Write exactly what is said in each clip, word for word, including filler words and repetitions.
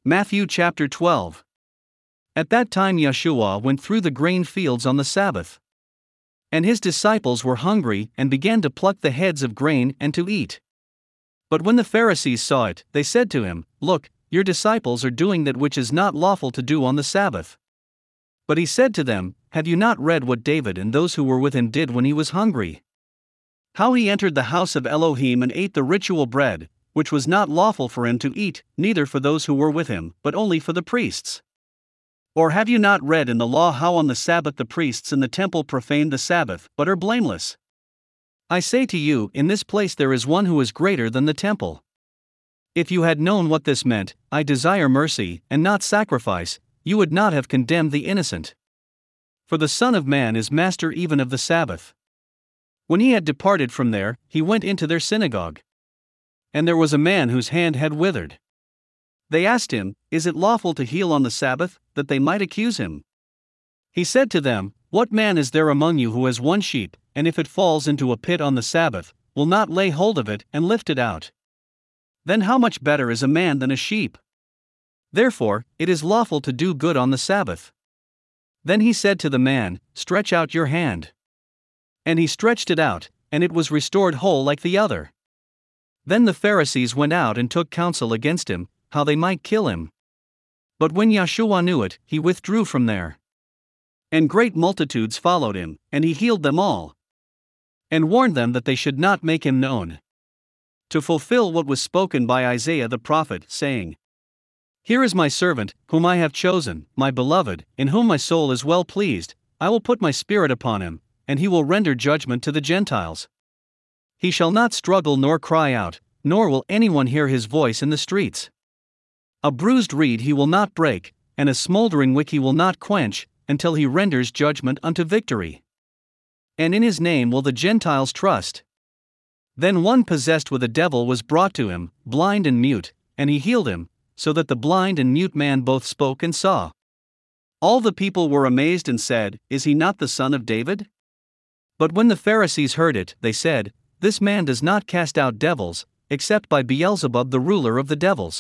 Matthew chapter twelve. At that time Yeshua went through the grain fields on the Sabbath. And his disciples were hungry and began to pluck the heads of grain and to eat. But when the Pharisees saw it, they said to him, "Look, your disciples are doing that which is not lawful to do on the Sabbath." But he said to them, "Have you not read what David and those who were with him did when he was hungry? How he entered the house of Elohim and ate the ritual bread, which was not lawful for him to eat, neither for those who were with him, but only for the priests? Or have you not read in the law how on the Sabbath the priests in the temple profane the Sabbath, but are blameless? I say to you, in this place there is one who is greater than the temple. If you had known what this meant, 'I desire mercy, and not sacrifice,' you would not have condemned the innocent. For the Son of Man is master even of the Sabbath." When he had departed from there, he went into their synagogue. And there was a man whose hand had withered. They asked him, "Is it lawful to heal on the Sabbath?" that they might accuse him. He said to them, "What man is there among you who has one sheep, and if it falls into a pit on the Sabbath, will not lay hold of it and lift it out? Then how much better is a man than a sheep? Therefore, it is lawful to do good on the Sabbath." Then he said to the man, "Stretch out your hand." And he stretched it out, and it was restored whole like the other. Then the Pharisees went out and took counsel against him, how they might kill him. But when Yeshua knew it, he withdrew from there. And great multitudes followed him, and he healed them all, and warned them that they should not make him known, to fulfill what was spoken by Isaiah the prophet, saying, "Here is my servant, whom I have chosen, my beloved, in whom my soul is well pleased. I will put my spirit upon him, and he will render judgment to the Gentiles. He shall not struggle nor cry out, nor will anyone hear his voice in the streets. A bruised reed he will not break, and a smoldering wick he will not quench, until he renders judgment unto victory. And in his name will the Gentiles trust." Then one possessed with a devil was brought to him, blind and mute, and he healed him, so that the blind and mute man both spoke and saw. All the people were amazed and said, "Is he not the son of David?" But when the Pharisees heard it, they said, "This man does not cast out devils, except by Beelzebub the ruler of the devils."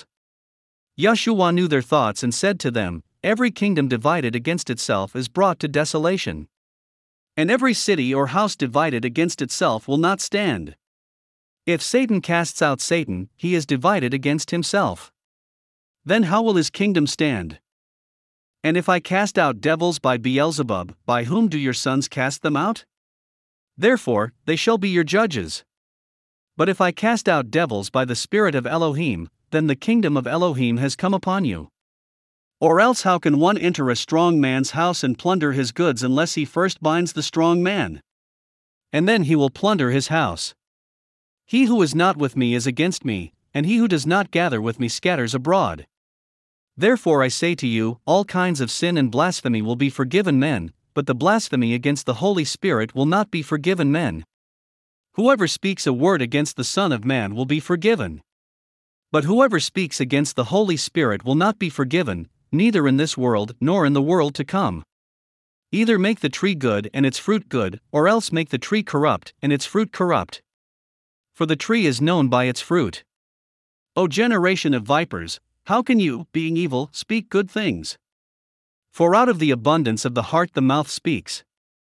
Yeshua knew their thoughts and said to them, "Every kingdom divided against itself is brought to desolation. And every city or house divided against itself will not stand. If Satan casts out Satan, he is divided against himself. Then how will his kingdom stand? And if I cast out devils by Beelzebub, by whom do your sons cast them out? Therefore, they shall be your judges. But if I cast out devils by the Spirit of Elohim, then the kingdom of Elohim has come upon you. Or else how can one enter a strong man's house and plunder his goods unless he first binds the strong man? And then he will plunder his house. He who is not with me is against me, and he who does not gather with me scatters abroad. Therefore I say to you, all kinds of sin and blasphemy will be forgiven men, but the blasphemy against the Holy Spirit will not be forgiven men. Whoever speaks a word against the Son of Man will be forgiven. But whoever speaks against the Holy Spirit will not be forgiven, neither in this world nor in the world to come. Either make the tree good and its fruit good, or else make the tree corrupt and its fruit corrupt. For the tree is known by its fruit. O generation of vipers, how can you, being evil, speak good things? For out of the abundance of the heart the mouth speaks.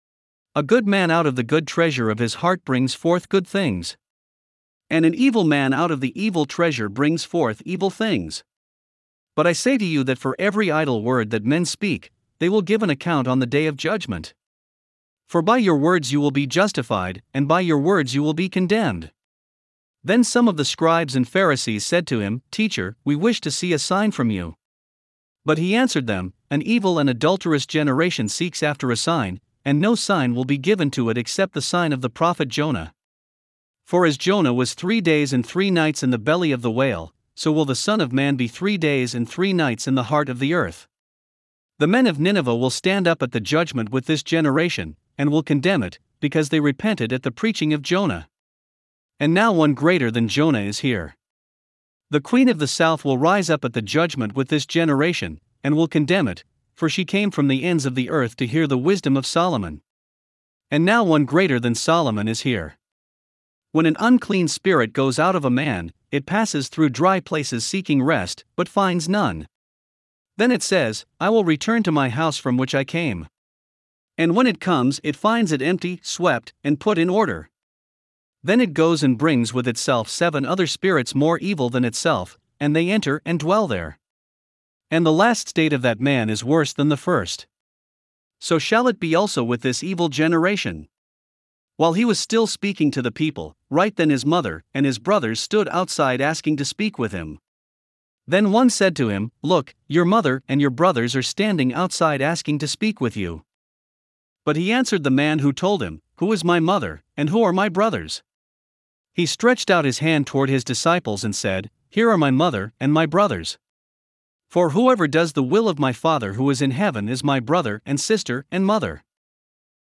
A good man out of the good treasure of his heart brings forth good things. And an evil man out of the evil treasure brings forth evil things. But I say to you that for every idle word that men speak, they will give an account on the day of judgment. For by your words you will be justified, and by your words you will be condemned. Then some of the scribes and Pharisees said to him, "Teacher, we wish to see a sign from you." But he answered them, "An evil and adulterous generation seeks after a sign, and no sign will be given to it except the sign of the prophet Jonah. For as Jonah was three days and three nights in the belly of the whale, so will the Son of Man be three days and three nights in the heart of the earth. The men of Nineveh will stand up at the judgment with this generation, and will condemn it, because they repented at the preaching of Jonah. And now one greater than Jonah is here. The queen of the south will rise up at the judgment with this generation, and will condemn it, for she came from the ends of the earth to hear the wisdom of Solomon. And now one greater than Solomon is here. When an unclean spirit goes out of a man, it passes through dry places seeking rest, but finds none. Then it says, I will return to my house from which I came. And when it comes, it finds it empty, swept, and put in order. Then it goes and brings with itself seven other spirits more evil than itself, and they enter and dwell there. And the last state of that man is worse than the first. So shall it be also with this evil generation. While he was still speaking to the people, right then his mother and his brothers stood outside asking to speak with him. Then one said to him, Look, your mother and your brothers are standing outside asking to speak with you. But he answered the man who told him, Who is my mother, and who are my brothers? He stretched out his hand toward his disciples and said, Here are my mother and my brothers. For whoever does the will of my Father who is in heaven is my brother and sister and mother.